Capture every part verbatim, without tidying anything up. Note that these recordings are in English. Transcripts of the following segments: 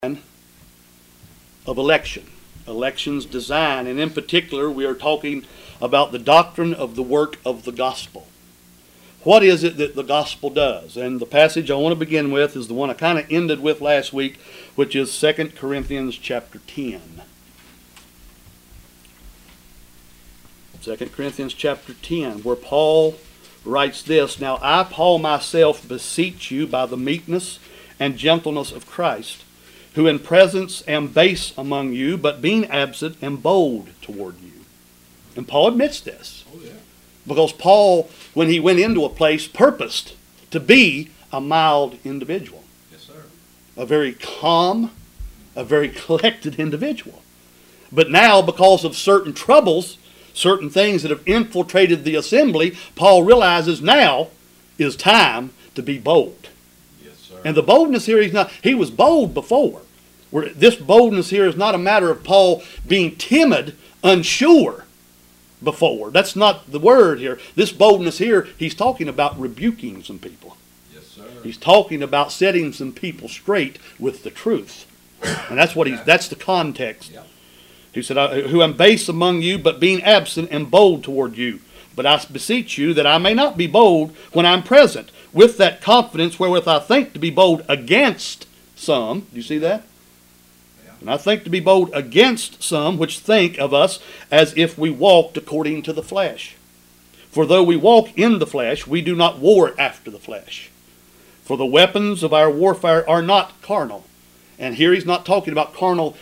of election, election's design, and in particular we are talking about the doctrine of the work of the gospel. What is it that the gospel does? And the passage I want to begin with is the one I kind of ended with last week, which is Second Corinthians chapter ten. Second Corinthians chapter ten, where Paul writes this, "Now I, Paul, myself beseech you by the meekness and gentleness of Christ, who in presence am base among you, but being absent am bold toward you." And Paul admits this. Oh, yeah. Because Paul, when he went into a place, purposed to be a mild individual. Yes, sir. A very calm, a very collected individual. But now, because of certain troubles, certain things that have infiltrated the assembly, Paul realizes now is time to be bold. Yes, sir. And the boldness here, he's not, he was bold before. Where this boldness here is not a matter of Paul being timid, unsure before. That's not the word here. This boldness here, he's talking about rebuking some people. Yes, sir. He's talking about setting some people straight with the truth. And that's what he's, that's the context. Yeah. He said, "Who am base among you, but being absent am bold toward you. But I beseech you that I may not be bold when I'm present, with that confidence wherewith I think to be bold against some." Do you see that? Yeah. "And I think to be bold against some which think of us as if we walked according to the flesh. For though we walk in the flesh, we do not war after the flesh. For the weapons of our warfare are not carnal." And here he's not talking about carnal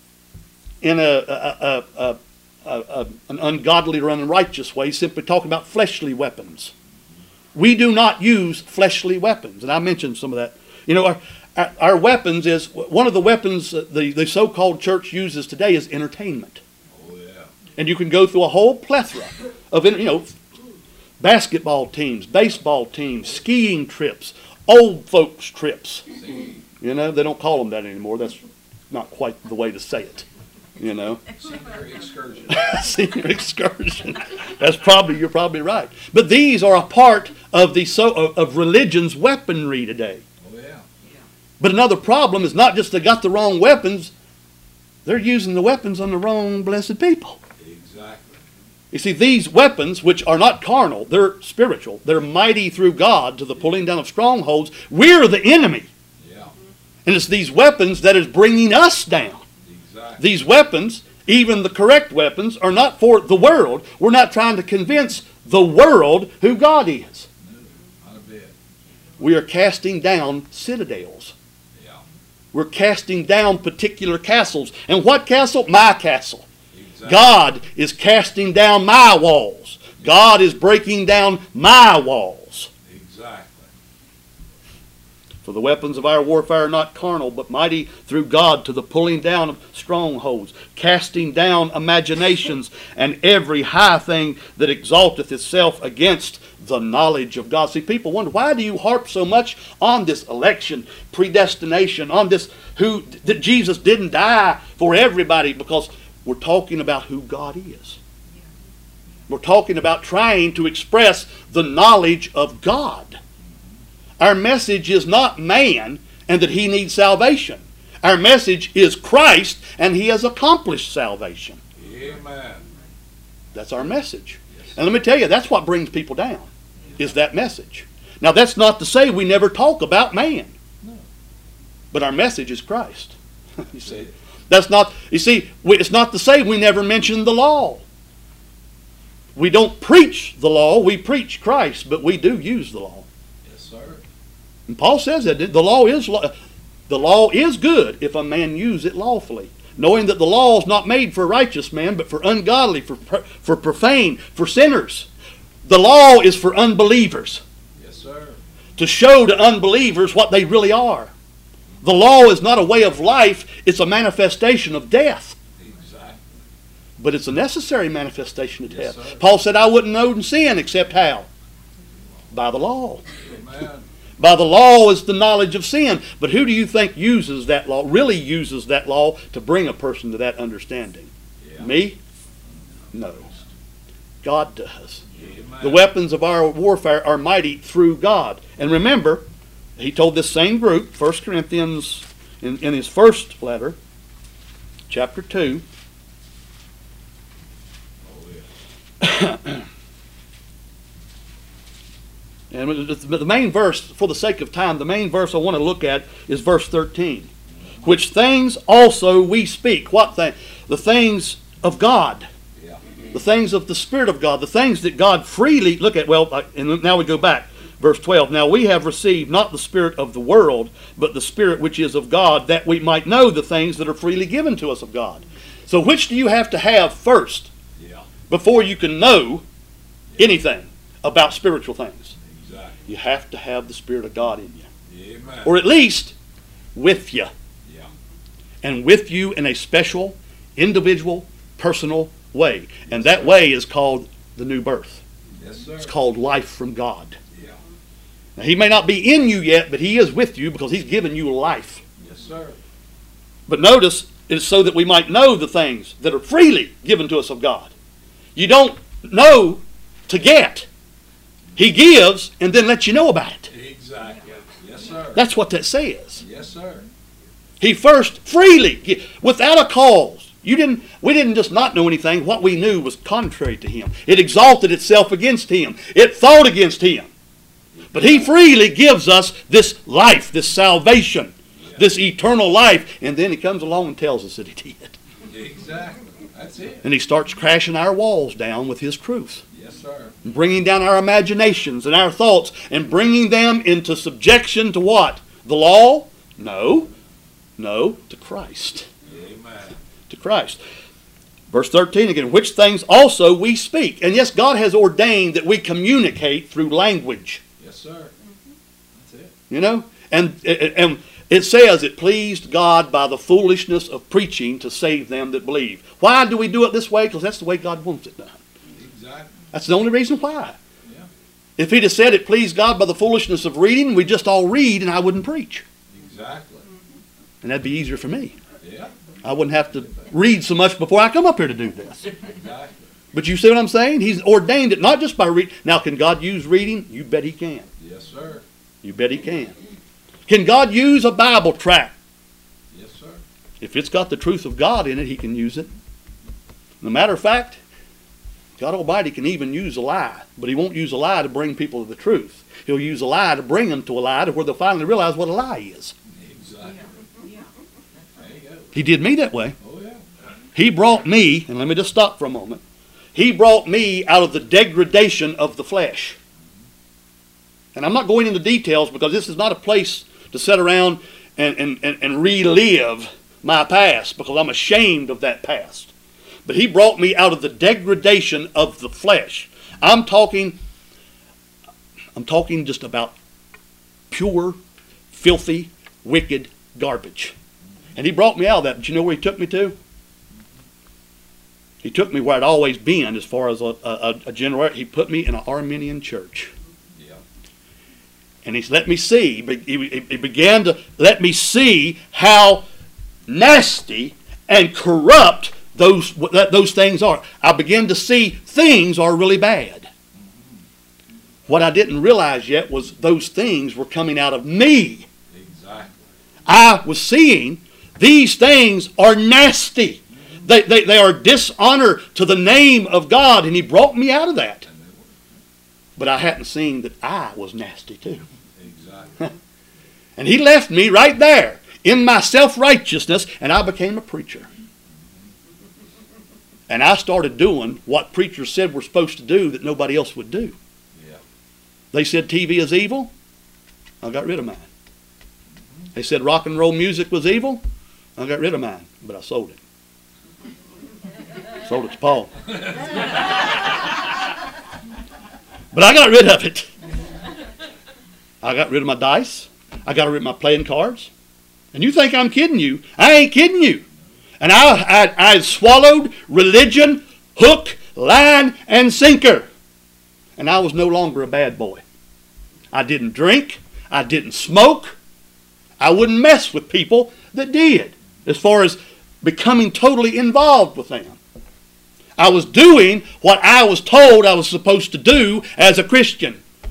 in a, a, a, a, a, a an ungodly or unrighteous way. He's simply talking about fleshly weapons. We do not use fleshly weapons. And I mentioned some of that. You know, our, our, our weapons is, one of the weapons the, the so-called church uses today is entertainment. Oh, yeah. And you can go through a whole plethora of, you know, basketball teams, baseball teams, skiing trips, old folks trips. You know, they don't call them that anymore. That's not quite the way to say it. You know, Senior excursion. senior excursion. That's probably, you're probably right. But these are a part of the so of, of religion's weaponry today. Oh, yeah. But another problem is not just they got the wrong weapons; they're using the weapons on the wrong blessed people. Exactly. You see, these weapons, which are not carnal, they're spiritual. They're mighty through God to the pulling down of strongholds. We're the enemy, Yeah. and it's these weapons that is bringing us down. Exactly. These weapons, even the correct weapons, are not for the world. We're not trying to convince the world who God is. No, not a bit. We are casting down citadels. Yeah. We're casting down particular castles. And what castle? My castle. Exactly. God is casting down my walls. God is breaking down my walls. Exactly. For the weapons of our warfare are not carnal, but mighty through God to the pulling down of strongholds, casting down imaginations, and every high thing that exalteth itself against the knowledge of God. See, people wonder, why do you harp so much on this election, predestination, on this, who that Jesus didn't die for everybody? Because we're talking about who God is. We're talking about trying to express the knowledge of God. Our message is not man and that he needs salvation. Our message is Christ and he has accomplished salvation. Amen. That's our message. Yes. And let me tell you, that's what brings people down, is that message. Now, that's not to say we never talk about man. No. But our message is Christ. You see, that's not, you see, we, it's not to say we never mention the law. We don't preach the law, we preach Christ, but we do use the law. Yes, sir. And Paul says that the law is the law is good if a man use it lawfully, knowing that the law is not made for a righteous man, but for ungodly, for for profane, for sinners. The law is for unbelievers, Yes, sir. to show to unbelievers what they really are. The law is not a way of life; it's a manifestation of death. Exactly. But it's a necessary manifestation of Yes, death. sir. Paul said, "I wouldn't know sin except how? By the law." Amen. By the law is the knowledge of sin. But who do you think uses that law, really uses that law to bring a person to that understanding? Yeah. Me? No. God does. Amen. The weapons of our warfare are mighty through God. And remember, he told this same group, First Corinthians in, in his first letter, chapter two. Oh, yeah. And the main verse, for the sake of time, the main verse I want to look at is verse thirteen. Which things also we speak. What thing? The things of God. Yeah. The things of the Spirit of God. The things that God freely, look at, well, and now we go back. Verse twelve. Now we have received not the spirit of the world, but the Spirit which is of God, that we might know the things that are freely given to us of God. So which do you have to have first Yeah. before you can know anything about spiritual things? Exactly. You have to have the Spirit of God in you. Amen. Or at least with you. Yeah. And with you in a special, individual, personal way. And that way is called the new birth. Yes, sir. It's called life from God. Yeah. Now, he may not be in you yet, but he is with you because he's given you life. Yes, sir. But notice, it's so that we might know the things that are freely given to us of God. You don't know to get. He gives and then lets you know about it. Exactly. Yes, sir. That's what that says. Yes, sir. He first freely, without a cause. You didn't. We didn't just not know anything. What we knew was contrary to him. It exalted itself against him. It fought against him. But he freely gives us this life, this salvation, Yeah. this eternal life. And then he comes along and tells us that he did. Exactly. That's it. And he starts crashing our walls down with his truth. Yes, sir. Bringing down our imaginations and our thoughts and bringing them into subjection to what? The law? No. No, to Christ. Amen. To Christ. Verse thirteen again, which things also we speak. And yes, God has ordained that we communicate through language. Yes, sir. That's it. You know? And, and it says it pleased God by the foolishness of preaching to save them that believe. Why do we do it this way? Because that's the way God wants it done. Exactly. That's the only reason why. Yeah. If he'd have said it pleased God by the foolishness of reading, we'd just all read and I wouldn't preach. Exactly. And that'd be easier for me. Yeah. I wouldn't have to read so much before I come up here to do this. Exactly. But you see what I'm saying? He's ordained it not just by reading. Now, can God use reading? You bet he can. Yes, sir. You bet he can. Can God use a Bible tract? Yes, sir. If it's got the truth of God in it, he can use it. As a matter of fact, God Almighty can even use a lie, but he won't use a lie to bring people to the truth. He'll use a lie to bring them to a lie to where they'll finally realize what a lie is. Exactly. There you go. He did me that way. Oh, yeah. He brought me, and let me just stop for a moment. He brought me out of the degradation of the flesh. And I'm not going into details because this is not a place to sit around and, and, and, and relive my past because I'm ashamed of that past. But he brought me out of the degradation of the flesh. I'm talking, I'm talking just about pure, filthy, wicked garbage. And he brought me out of that. But you know where he took me to? He took me where I'd always been as far as a, a, a generation. He put me in an Arminian church. Yeah. And he's let me see, he, he began to let me see how nasty and corrupt those, those things are. I began to see things are really bad. What I didn't realize yet was those things were coming out of me. Exactly. I was seeing these things are nasty. They, they, they are dishonor to the name of God, and he brought me out of that. But I hadn't seen that I was nasty too. Exactly. And he left me right there in my self-righteousness, and I became a preacher. And I started doing what preachers said we're supposed to do that nobody else would do. Yeah. They said T V is evil. I got rid of mine. They said rock and roll music was evil. I got rid of mine, but I sold it. Sold it to Paul. But I got rid of it. I got rid of my dice. I got rid of my playing cards. And you think I'm kidding you. I ain't kidding you. And I, I, I swallowed religion, hook, line, and sinker. And I was no longer a bad boy. I didn't drink. I didn't smoke. I wouldn't mess with people that did, as far as becoming totally involved with them. I was doing what I was told I was supposed to do as a Christian.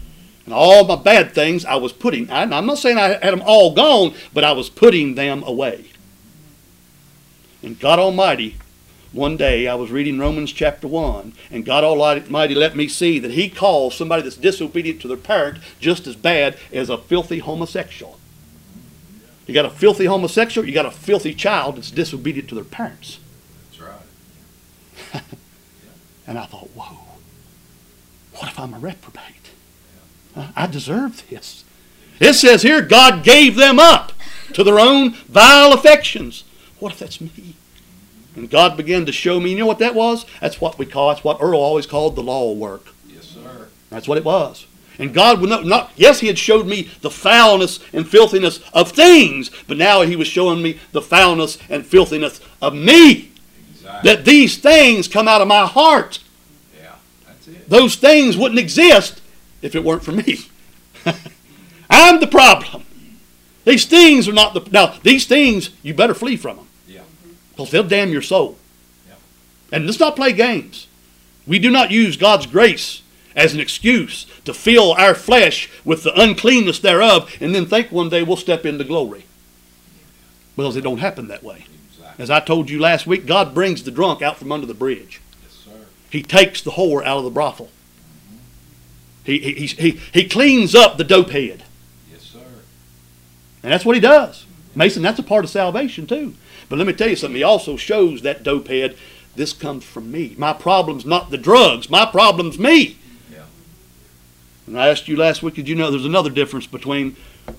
And all my bad things I was putting, I, I'm not saying I had them all gone, but I was putting them away. And God Almighty, one day I was reading Romans chapter one, and God Almighty let me see that He calls somebody that's disobedient to their parent just as bad as a filthy homosexual. You got a filthy homosexual, you got a filthy child that's disobedient to their parents. That's right. And I thought, whoa, what if I'm a reprobate? I deserve this. It says here, God gave them up to their own vile affections. What if that's me? And God began to show me, you know what that was? That's what we call, that's what Earl always called the law work. Yes, sir. That's what it was. And God would not, not, yes, He had showed me the foulness and filthiness of things, but now He was showing me the foulness and filthiness of me. Exactly. That these things come out of my heart. Yeah, that's it. Those things wouldn't exist if it weren't for me. I'm the problem. These things are not the... Now, these things, you better flee from them. Yeah. Because they'll damn your soul. Yeah. And let's not play games. We do not use God's grace as an excuse to fill our flesh with the uncleanness thereof and then think one day we'll step into glory. Because it don't happen that way. Exactly. As I told you last week, God brings the drunk out from under the bridge. Yes, sir. He takes the whore out of the brothel. He, he, he, he cleans up the dope head. Yes, sir. And that's what He does. Mason, that's a part of salvation too. But let me tell you something. He also shows that dope head, this comes from me. My problem's not the drugs. My problem's me. Yeah. And I asked you last week, did you know there's another difference between...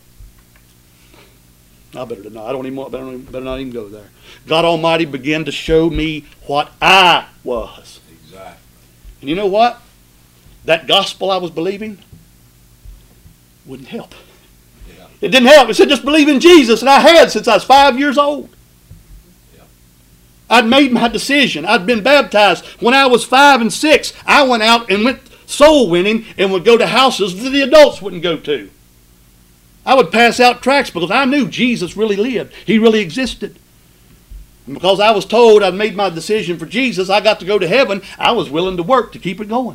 I better not. I don't even want, better, not, better not even go there. God Almighty began to show me what I was. Exactly. And you know what? That gospel I was believing wouldn't help. Yeah. It didn't help. It said just believe in Jesus, and I had since I was five years old. Yeah. I'd made my decision. I'd been baptized. When I was five and six, I went out and went soul winning and would go to houses that the adults wouldn't go to. I would pass out tracts because I knew Jesus really lived. He really existed. And because I was told I'd made my decision for Jesus, I got to go to heaven, I was willing to work to keep it going.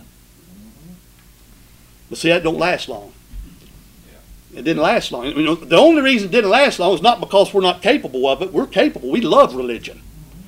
But see, that don't last long. It didn't last long. You know, the only reason it didn't last long is not because we're not capable of it. We're capable. We love religion.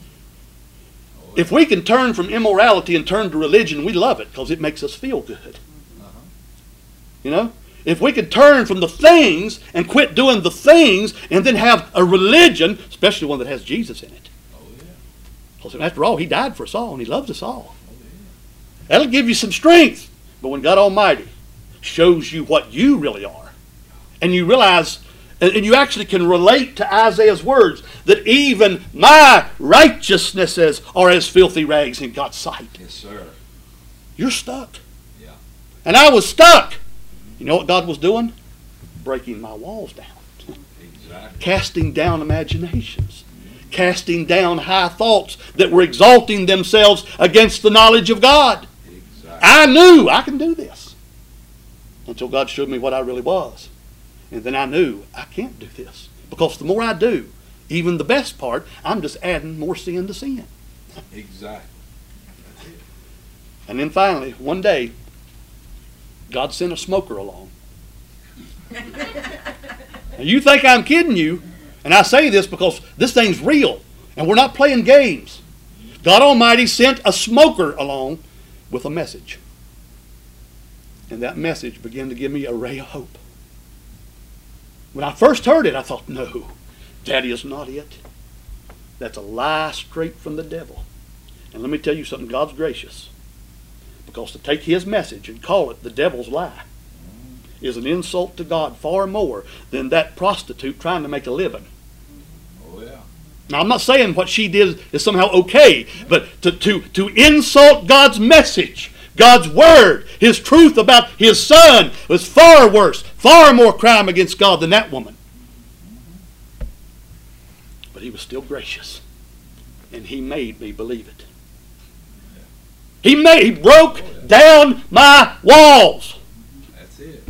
If we can turn from immorality and turn to religion, we love it because it makes us feel good. You know? If we could turn from the things and quit doing the things and then have a religion, especially one that has Jesus in it. Oh, yeah. Because after all, He died for us all and He loves us all. Oh, yeah. That'll give you some strength. But when God Almighty shows you what you really are, and you realize, and you actually can relate to Isaiah's words, that even my righteousnesses are as filthy rags in God's sight. Yes, sir. You're stuck. Yeah. And I was stuck. You know what God was doing? Breaking my walls down. Exactly. Casting down imaginations. Casting down high thoughts that were exalting themselves against the knowledge of God. Exactly. I knew I can do this. Until God showed me what I really was. And then I knew I can't do this. Because the more I do, even the best part, I'm just adding more sin to sin. Exactly. That's it. And then finally, one day, God sent a smoker along. Now you think I'm kidding you, and I say this because this thing's real, and we're not playing games. God Almighty sent a smoker along with a message. And that message began to give me a ray of hope. When I first heard it, I thought, no, that is not it. That's a lie straight from the devil. And let me tell you something, God's gracious. Because to take His message and call it the devil's lie is an insult to God far more than that prostitute trying to make a living. Oh, yeah. Now, I'm not saying what she did is somehow okay, but to, to, to insult God's message, God's word, His truth about His Son was far worse, far more crime against God than that woman. But He was still gracious. And He made me believe it. He made, He broke down my walls. That's it.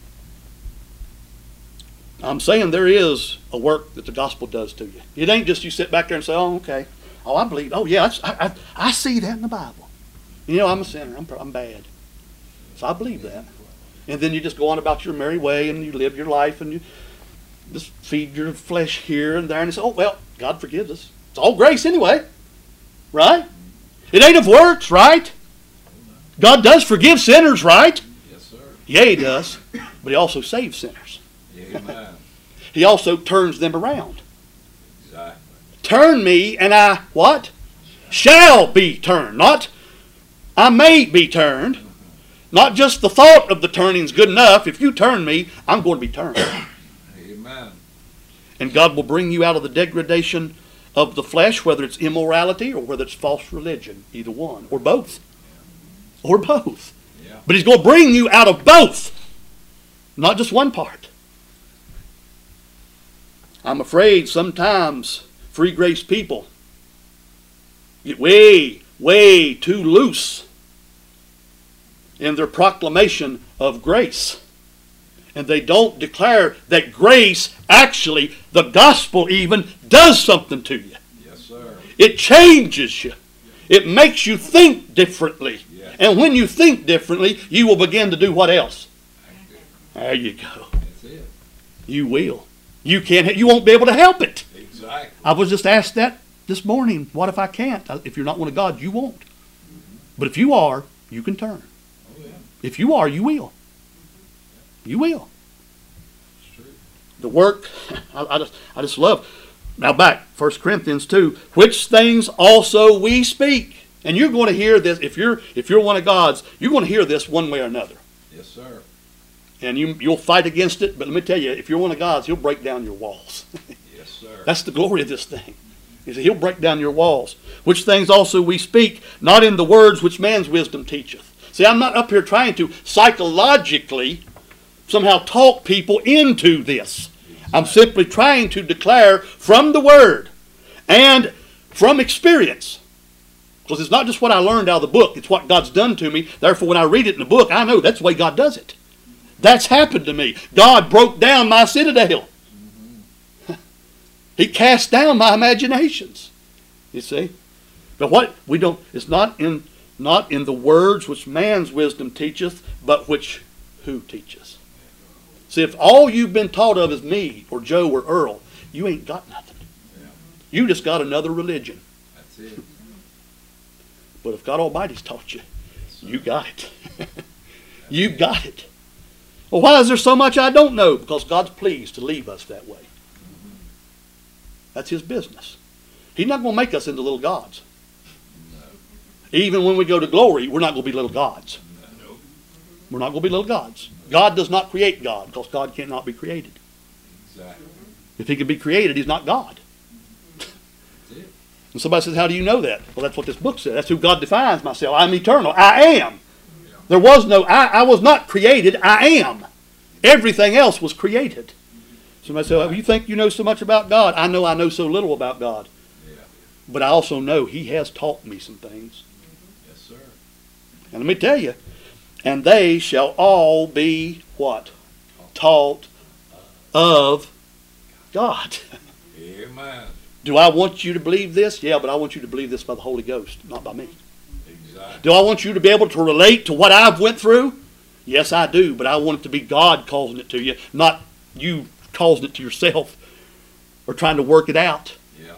I'm saying there is a work that the gospel does to you. It ain't just you sit back there and say, oh, okay. Oh, I believe. Oh, yeah, I, I, I see that in the Bible. You know, I'm a sinner. I'm, I'm bad. So I believe that. And then you just go on about your merry way and you live your life and you just feed your flesh here and there and you say, oh, well, God forgives us. It's all grace anyway. Right? It ain't of works, right? God does forgive sinners, right? Yes, sir. Yeah, He does. But He also saves sinners. Amen. He also turns them around. Exactly. Turn me and I, what? Shall be turned. Not, I may be turned. Not just the thought of the turning is good enough. If you turn me, I'm going to be turned. Amen. And God will bring you out of the degradation of the flesh, whether it's immorality or whether it's false religion. Either one. Or both. Or both. Yeah. But He's going to bring you out of both. Not just one part. I'm afraid sometimes free grace people get way, way too loose in their proclamation of grace. And they don't declare that grace actually, the gospel even, does something to you. Yes, sir. It changes you. It makes you think differently. Yes. And when you think differently, you will begin to do what else? There you go. That's it. You will. You can't. You won't be able to help it. Exactly. I was just asked that this morning. What if I can't? If you're not one of God, you won't. But if you are, you can turn. Oh, yeah. If you are, you will. You will. It's true. The work, I, I just, I just love. Now back, First Corinthians two. Which things also we speak, and you're going to hear this. If you're, if you're one of God's, you're going to hear this one way or another. Yes, sir. And you, you'll fight against it. But let me tell you, if you're one of God's, He'll break down your walls. Yes, sir. That's the glory of this thing. He said, He'll break down your walls. Which things also we speak, not in the words which man's wisdom teacheth. See, I'm not up here trying to psychologically somehow talk people into this. I'm simply trying to declare from the Word and from experience. Because it's not just what I learned out of the book. It's what God's done to me. Therefore, when I read it in the book, I know that's the way God does it. That's happened to me. God broke down my citadel. He cast down my imaginations. You see? But what we don't, it's not in not in the words which man's wisdom teacheth, but which who teaches. See, if all you've been taught of is me or Joe or Earl, you ain't got nothing. Yeah. You just got another religion. That's it. But if God Almighty's taught you, Yes, sir. you got it. You got it. Well, why is there so much I don't know? Because God's pleased to leave us that way. That's His business. He's not going to make us into little gods. No. Even when we go to glory, we're not going to be little gods. No. We're not going to be little gods. God does not create God, because God cannot be created. Exactly. If He could be created, He's not God. That's it. And somebody says, how do you know that? Well, that's what this book says. That's who God defines myself. I'm eternal. I am. Yeah. There was no, I, I was not created. I am. Everything else was created. Somebody says, well, you think you know so much about God? I know I know so little about God. Yeah. But I also know He has taught me some things. Yes, sir. And let me tell you, and they shall all be what? Taught of God. Amen. Do I want you to believe this? Yeah, but I want you to believe this by the Holy Ghost, not by me. Exactly. Do I want you to be able to relate to what I've went through? Yes, I do, but I want it to be God causing it to you, not you causing it to yourself or trying to work it out. Yeah.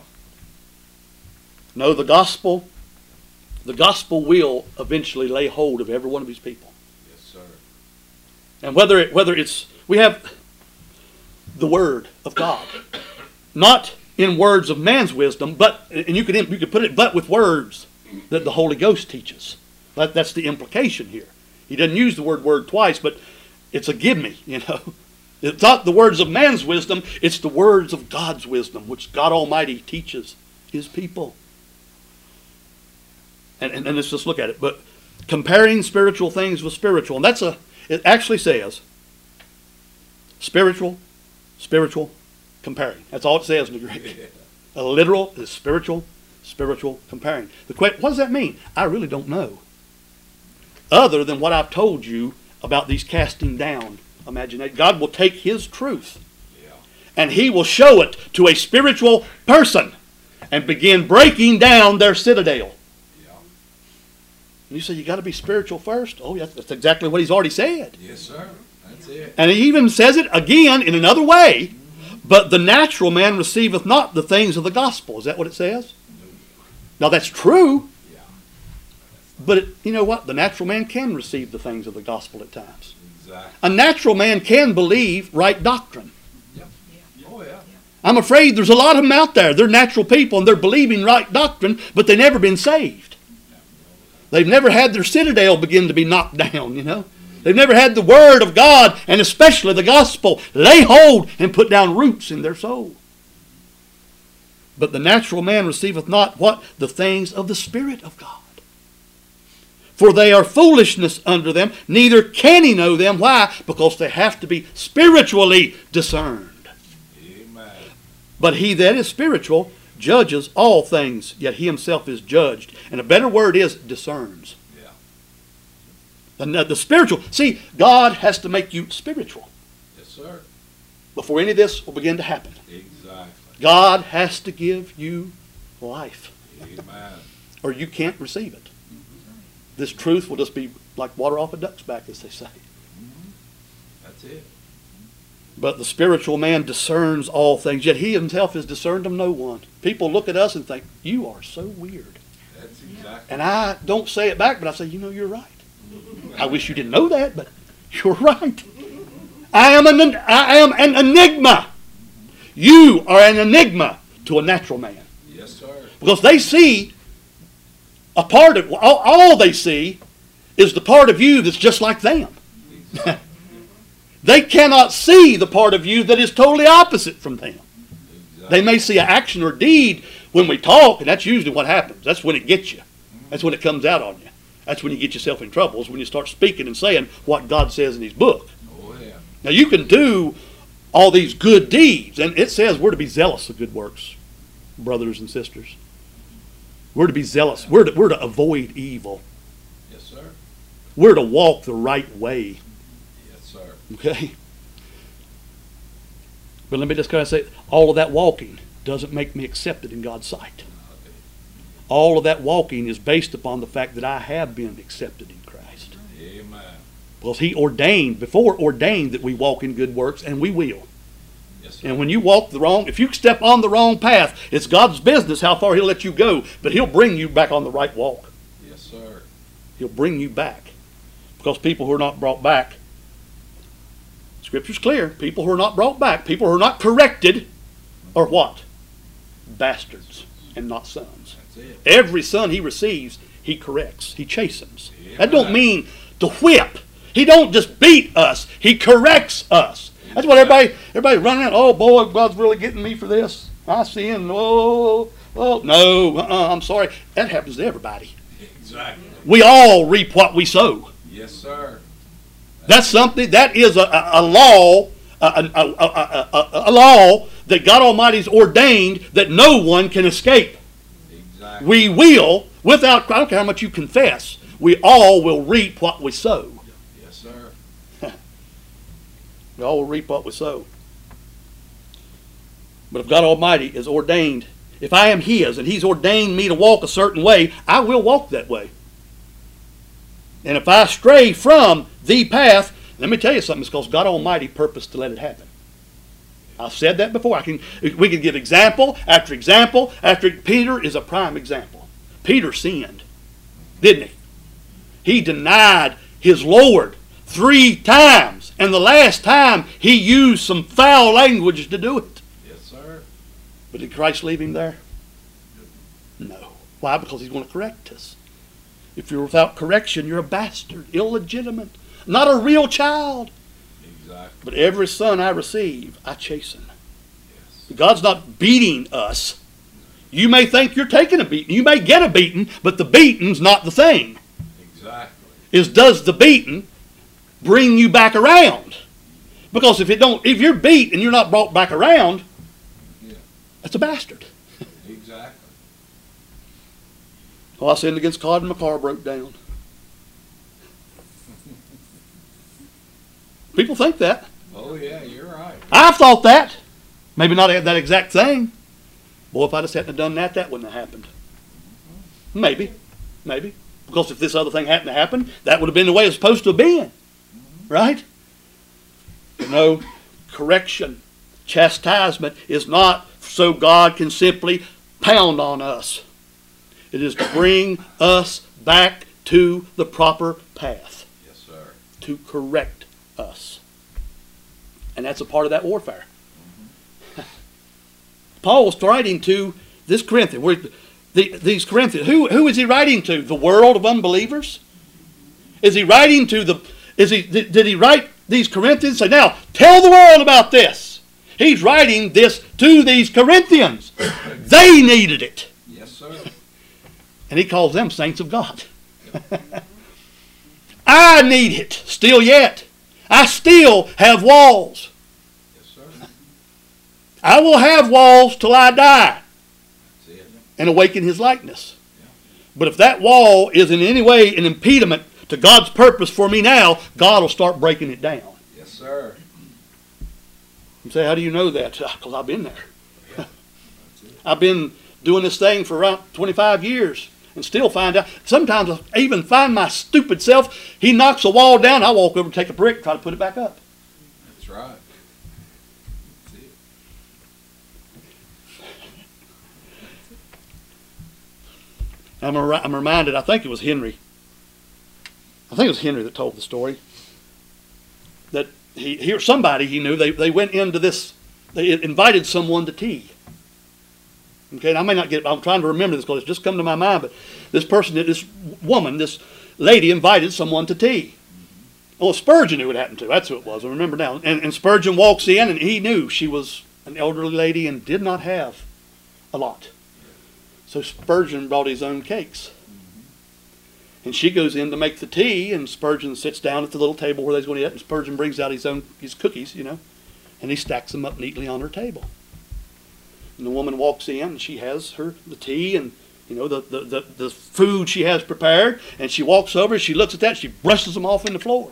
No, the gospel, the gospel will eventually lay hold of every one of His people. Yes, sir. And whether it, whether it's, we have the Word of God, not in words of man's wisdom, but, and you could, you could put it, but with words that the Holy Ghost teaches. That, that's the implication here. He doesn't use the word word twice, but it's a give me, you know. It's not the words of man's wisdom, it's the words of God's wisdom, which God Almighty teaches His people. And, and, and let's just look at it. But comparing spiritual things with spiritual, and that's a, it actually says spiritual, spiritual, comparing. That's all it says in the Greek. Yeah. A literal is spiritual, spiritual, comparing. The question, what does that mean? I really don't know. Other than what I've told you about these casting down imagination. God will take His truth Yeah. and He will show it to a spiritual person and begin breaking down their citadel. Yeah. And you say, you got to be spiritual first? Oh, yeah, that's exactly what he's already said. Yes, sir. That's it. And he even says it again in another way. But the natural man receiveth not the things of the gospel. Is that what it says? Now that's true. Yeah. But it, you know what? The natural man can receive the things of the gospel at times. Exactly. A natural man can believe right doctrine. Yep. Oh, yeah. I'm afraid there's a lot of them out there. They're natural people and they're believing right doctrine, but they've never been saved. They've never had their citadel begin to be knocked down, you know. They've never had the Word of God, and especially the gospel, lay hold and put down roots in their soul. But the natural man receiveth not what? The things of the Spirit of God. For they are foolishness unto them, neither can he know them. Why? Because they have to be spiritually discerned. Amen. But he that is spiritual judges all things, yet he himself is judged. And a better word is discerns. The, the spiritual. See, God has to make you spiritual Yes, sir. before any of this will begin to happen. Exactly. God has to give you life, Amen. or you can't receive it. This truth will just be like water off a duck's back, as they say. That's it. But the spiritual man discerns all things, yet he himself is discerned of no one. People look at us and think, you are so weird. That's exactly. And I don't say it back, but I say, you know, you're right. I wish you didn't know that, but you're right. I am an, I am an enigma. You are an enigma to a natural man. Yes, sir. Because they see a part of, all, all they see is the part of you that's just like them. Exactly. They cannot see the part of you that is totally opposite from them. Exactly. They may see an action or deed when we talk, and that's usually what happens. That's when it gets you. That's when it comes out on you. That's when you get yourself in trouble, is when you start speaking and saying what God says in his book. Oh, yeah. Now you can do all these good deeds, and it says we're to be zealous of good works, brothers and sisters. We're to be zealous. We're to, we're to avoid evil. Yes, sir. We're to walk the right way. Yes, sir. Okay? But let me just kind of say, all of that walking doesn't make me accepted in God's sight. All of that walking is based upon the fact that I have been accepted in Christ. Amen. Because he ordained, before ordained that we walk in good works, and we will. Yes, sir. And when you walk the wrong, if you step on the wrong path, it's God's business how far he'll let you go, but he'll bring you back on the right walk. Yes, sir. He'll bring you back. Because people who are not brought back, Scripture's clear, people who are not brought back, people who are not corrected, are what? Bastards and not sons. That's it. Every son he receives, he corrects, he chastens. Yeah. That don't mean to whip. He don't just beat us, he corrects us. That's what everybody, everybody running around, oh boy, God's really getting me for this. I sin, oh, oh, no, uh-uh, I'm sorry. That happens to everybody. Exactly. We all reap what we sow. Yes, sir. That's something, that is a, a, a law, a, a, a, a, a law that God Almighty's ordained that no one can escape. Exactly. We will, without, I don't care how much you confess, we all will reap what we sow. Yes, sir. We all will reap what we sow. But if God Almighty is ordained, if I am His and He's ordained me to walk a certain way, I will walk that way. And if I stray from the path, let me tell you something, it's because God Almighty purposed to let it happen. I've said that before. I can, we can give example after example after. Peter is a prime example. Peter sinned, didn't he? He denied his Lord three times. And the last time he used some foul language to do it. Yes, sir. But did Christ leave him there? No. Why? Because he's going to correct us. If you're without correction, you're a bastard, illegitimate, not a real child. Exactly. But every son I receive, I chasten. Yes. God's not beating us. You may think you're taking a beating. You may get a beating, but the beating's not the thing. Exactly. Is does the beating bring you back around? Because if it don't, if you're beat and you're not brought back around, Yeah. that's a bastard. Exactly. Oh, I sinned against God and my car broke down. People think that. Oh, yeah, you're right. I've thought that. Maybe not that exact thing. Boy, if I just hadn't have done that, that wouldn't have happened. Maybe. Maybe. Because if this other thing hadn't happened, that would have been the way it's supposed to have been. Right? No, correction, chastisement is not so God can simply pound on us. It is to bring us back to the proper path. Yes, sir. To correct us. And that's a part of that warfare. Mm-hmm. Paul was writing to this Corinthian. The, these Corinthians. Who, who is he writing to? The world of unbelievers? Is he writing to the... Is he? Did, did he write these Corinthians? Say, now, tell the world about this. He's writing this to these Corinthians. They needed it. Yes, sir. And he calls them saints of God. I need it still yet. I still have walls. Yes, sir. I will have walls till I die That's it. and awaken his likeness. But if that wall is in any way an impediment to God's purpose for me now, God will start breaking it down. Yes, sir. You say, how do you know that? Because I've been there. I've been doing this thing for around twenty-five years and still find out. Sometimes I even find my stupid self. He knocks a wall down. I walk over and take a brick and try to put it back up. That's right. That's it. I'm, I'm reminded, I think it was Henry. I think it was Henry that told the story. That he, he or somebody he knew, they, they went into this, they invited someone to tea. Okay, and I may not get, I'm trying to remember this because it's just come to my mind, but this person, this woman, this lady invited someone to tea. Well, Spurgeon knew what happened to. That's who it was. I remember now. And, and Spurgeon walks in and he knew she was an elderly lady and did not have a lot. So Spurgeon brought his own cakes. And she goes in to make the tea, and Spurgeon sits down at the little table where they're going to eat, and Spurgeon brings out his own his cookies, you know, and he stacks them up neatly on her table. And the woman walks in, and she has her the tea and, you know, the, the, the, the food she has prepared, and she walks over, she looks at that, she brushes them off in the floor.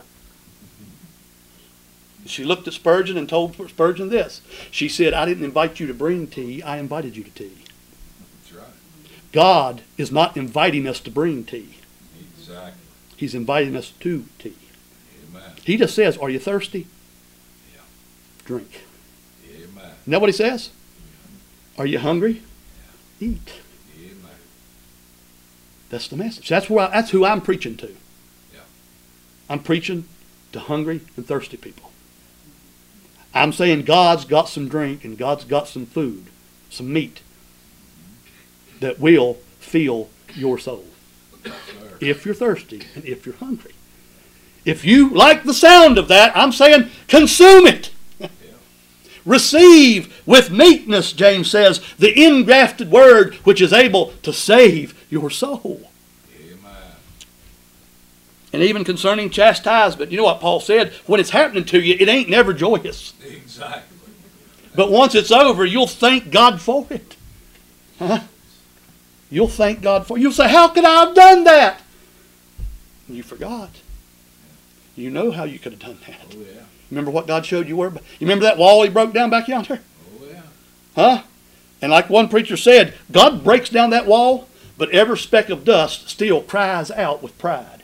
She looked at Spurgeon and told Spurgeon this. She said, I didn't invite you to bring tea, I invited you to tea. That's right. God is not inviting us to bring tea. Exactly. He's inviting us to tea. Amen. He just says, are you thirsty? Yeah. Drink. Amen. Isn't that what he says? Are you hungry? Yeah. Eat. Amen. That's the message. That's where I, that's who I'm preaching to. Yeah. I'm preaching to hungry and thirsty people. I'm saying God's got some drink and God's got some food, some meat that will fill your soul. Yes, if you're thirsty and if you're hungry. If you like the sound of that, I'm saying consume it. Yeah. Receive with meekness, James says, the ingrafted word which is able to save your soul. Amen. And even concerning chastisement, you know what Paul said? When it's happening to you, it ain't never joyous. Exactly. But once it's over, you'll thank God for it. Huh? You'll thank God for it. You'll say, how could I have done that? And you forgot. You know how you could have done that. Oh, yeah. Remember what God showed you were? You remember that wall he broke down back yonder? Oh, yeah. Huh? And like one preacher said, God breaks down that wall, but every speck of dust still cries out with pride.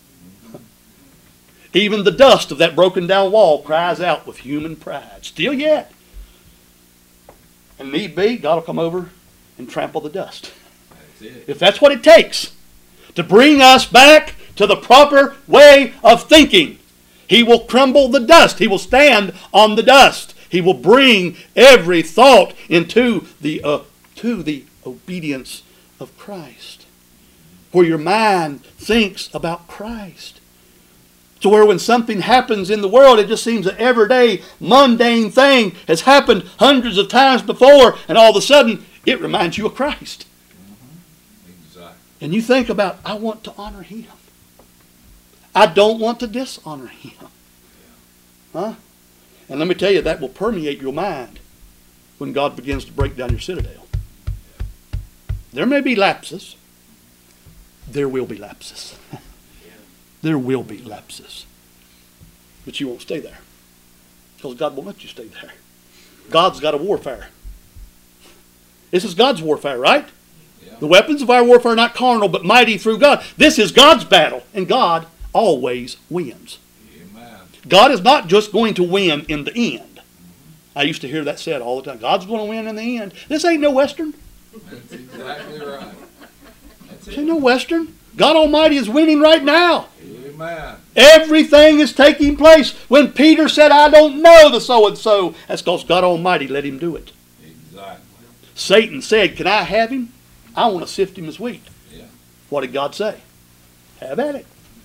Even the dust of that broken down wall cries out with human pride. Still yet. And need be, God will come over and trample the dust. That's it. If that's what it takes to bring us back to the proper way of thinking, He will crumble the dust. He will stand on the dust. He will bring every thought into the, uh, to the obedience of Christ. Where your mind thinks about Christ. To where when something happens in the world, it just seems an everyday, mundane thing has happened hundreds of times before, and all of a sudden, it reminds you of Christ. Mm-hmm. Exactly. And you think about, I want to honor Him. I don't want to dishonor Him. Huh? And let me tell you, that will permeate your mind when God begins to break down your citadel. There may be lapses. There will be lapses. There will be lapses. But you won't stay there. Because God won't let you stay there. God's got a warfare. This is God's warfare, right? Yeah. The weapons of our warfare are not carnal, but mighty through God. This is God's battle, and God always wins. Amen. God is not just going to win in the end. I used to hear that said all the time. God's going to win in the end. This ain't no Western. That's exactly right. That's This it. ain't no Western. God Almighty is winning right now. Amen. Everything is taking place. When Peter said, I don't know the so-and-so, that's because God Almighty let him do it. Exactly. Satan said, can I have him? I want to sift him as wheat. Yeah. What did God say? Have at it.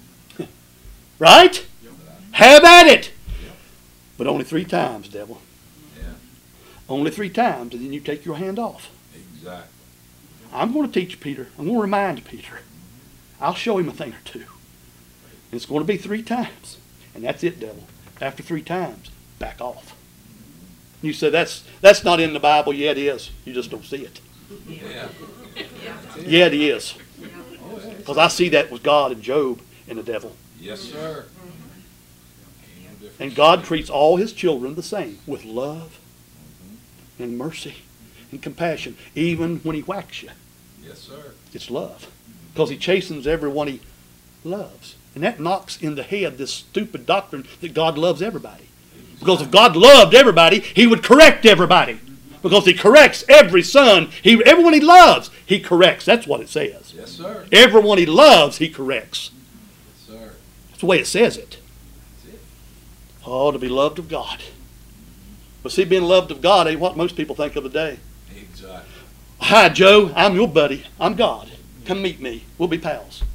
Right? Yep. Have at it. Yep. But only three times, devil. Yeah. Only three times, and then you take your hand off. Exactly. I'm going to teach Peter. I'm going to remind Peter. I'll show him a thing or two. And it's going to be three times. And that's it, devil. After three times, back off. You say, that's that's not in the Bible. Yeah, it is. You just don't see it. Yeah. Yeah, it is. Oh, yeah. Because I see that with God and Job and the devil. Yes, sir. Ain't no difference. And God treats all his children the same, with love and mercy and compassion, even when he whacks you. Yes, sir. It's love. Because he chastens everyone he loves. And that knocks in the head this stupid doctrine that God loves everybody. Because if God loved everybody, he would correct everybody. Because he corrects every son. He, everyone he loves, he corrects. That's what it says. Yes, sir. Everyone he loves, he corrects. Yes, sir. That's the way it says it. That's it. Oh, to be loved of God. But see, being loved of God ain't what most people think of today. Exactly. Hi, Joe. I'm your buddy. I'm God. Come meet me. We'll be pals.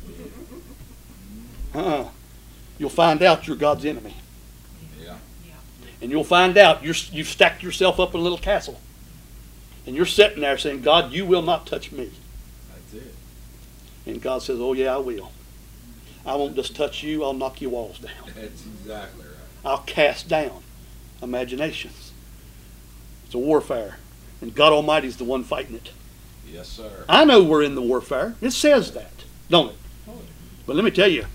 Uh-uh. You'll find out you're God's enemy. Yeah. And you'll find out you're, you've stacked yourself up in a little castle. And you're sitting there saying, God, you will not touch me. That's it. And God says, oh yeah, I will. I won't just touch you. I'll knock your walls down. That's exactly right. I'll cast down imaginations. It's a warfare. And God Almighty is the one fighting it. Yes, sir. I know we're in the warfare. It says that, don't it? But let me tell you,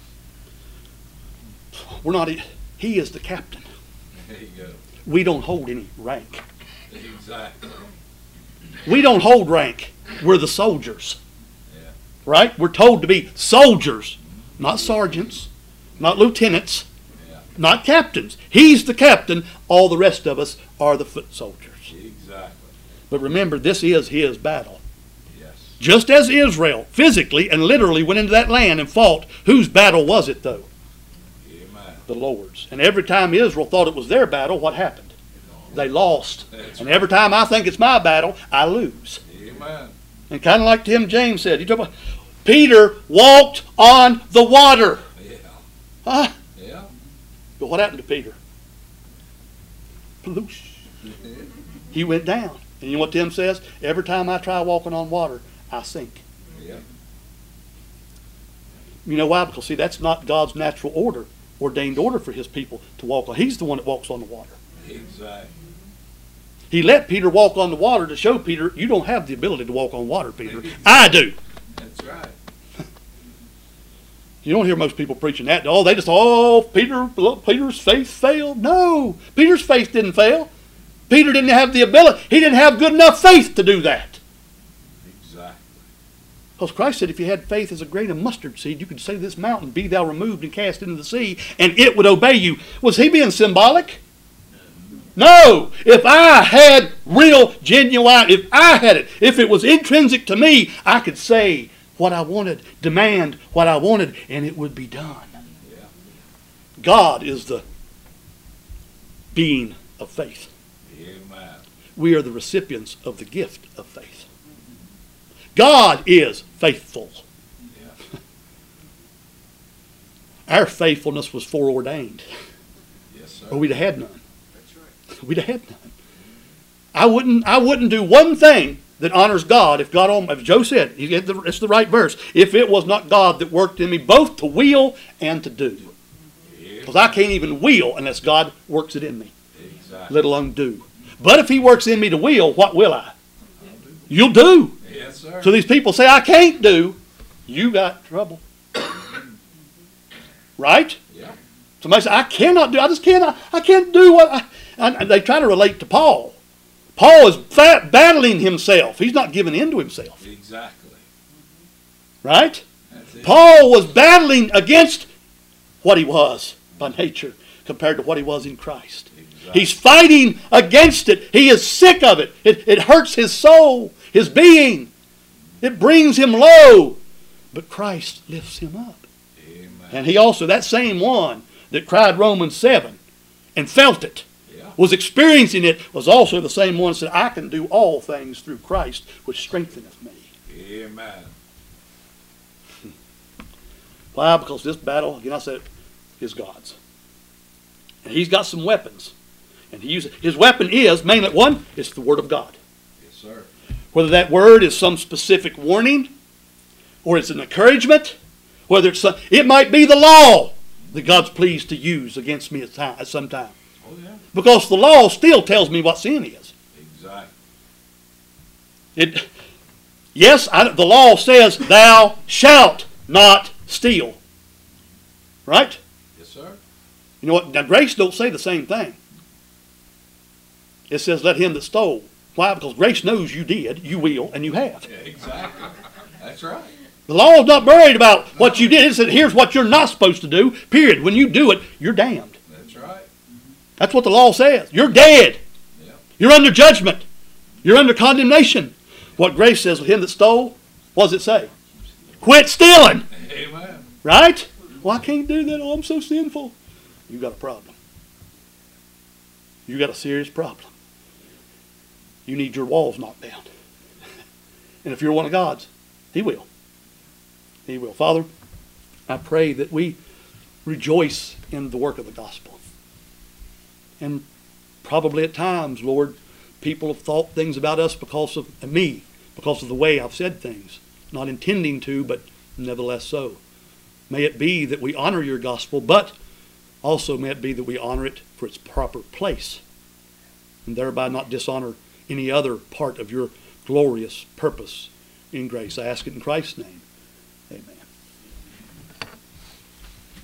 we're not. He is the captain. There you go. We don't hold any rank. Exactly. We don't hold rank. We're the soldiers. Yeah. Right? We're told to be soldiers, not sergeants, not lieutenants, Yeah. not captains. He's the captain. All the rest of us are the foot soldiers. Exactly. But remember, this is his battle. Yes. Just as Israel physically and literally went into that land and fought, whose battle was it though? Amen. The Lord's. And every time Israel thought it was their battle, what happened? They lost. That's And every time I think it's my battle, I lose. Amen. And kind of like Tim James said, he talked about Peter walked on the water. Yeah. Huh? Yeah. But what happened to Peter? Ploosh. He went down. And you know what Tim says? Every time I try walking on water, I sink. Yeah. You know why? Because see, that's not God's natural order, ordained order for his people to walk on. He's the one that walks on the water. Exactly. He let Peter walk on the water to show Peter, you don't have the ability to walk on water, Peter. I do. That's right. You don't hear most people preaching that. Oh, they just, oh, Peter, Peter's faith failed. No, Peter's faith didn't fail. Peter didn't have the ability. He didn't have good enough faith to do that. Exactly. Because Christ said if you had faith as a grain of mustard seed, you could say to this mountain, be thou removed and cast into the sea, and it would obey you. Was he being symbolic? No. If I had real, genuine, if I had it, if it was intrinsic to me, I could say what I wanted, demand what I wanted, and it would be done. Yeah. God is the being of faith. Amen. We are the recipients of the gift of faith. God is faithful. Yeah. Our faithfulness was foreordained, Yes, sir. or we'd have had none. That's right. We'd have had none. I wouldn't. I wouldn't do one thing that honors God if God. If Joe said, he get the, it's the right verse. If it was not God that worked in me both to will and to do, because I can't even will unless God works it in me, Exactly. let alone do. But if He works in me to will, what will I? You'll do. Yes, sir. So these people say I can't do. You got trouble, right? Yeah. Somebody say I cannot do. I just cannot. I can't do what. I, and they try to relate to Paul. Paul is fat, battling himself. He's not giving in to himself. Exactly. Right? That's it. Paul was battling against what he was by nature compared to what he was in Christ. Exactly. He's fighting against it. He is sick of it. It, it hurts his soul, his being. It brings him low. But Christ lifts him up. Amen. And he also, that same one that cried Romans seven and felt it, Yeah. was experiencing it, was also the same one that said, I can do all things through Christ, which strengtheneth me. Amen. Why? Because this battle, again I said, is God's. And he's got some weapons. And he uses, his weapon is, mainly one, it's the Word of God. Yes, sir. Whether that word is some specific warning, or it's an encouragement, whether it's some, it might be the law that God's pleased to use against me at, time, at some time. Oh, yeah. Because the law still tells me what sin is. Exactly. It, yes, I, the law says, thou shalt not steal. Right? Yes, sir. You know what? Now, grace don't say the same thing. It says, let him that stole. Why? Because grace knows you did, you will, and you have. Yeah, exactly. That's right. The law is not worried about what you did. It said, here's what you're not supposed to do, period. When you do it, you're damned. That's right. That's what the law says. You're dead. Yeah. You're under judgment. You're under condemnation. What grace says, him that stole, what does it say? Quit stealing. Amen. Right? Well, I can't do that. Oh, I'm so sinful. You got a problem. You got a serious problem. You need your walls knocked down. And if you're one of God's, He will. He will. Father, I pray that we rejoice in the work of the gospel. And probably at times, Lord, people have thought things about us because of me, because of the way I've said things. Not intending to, but nevertheless so. May it be that we honor your gospel, but also may it be that we honor it for its proper place, and thereby not dishonor any other part of your glorious purpose in grace. I ask it in Christ's name.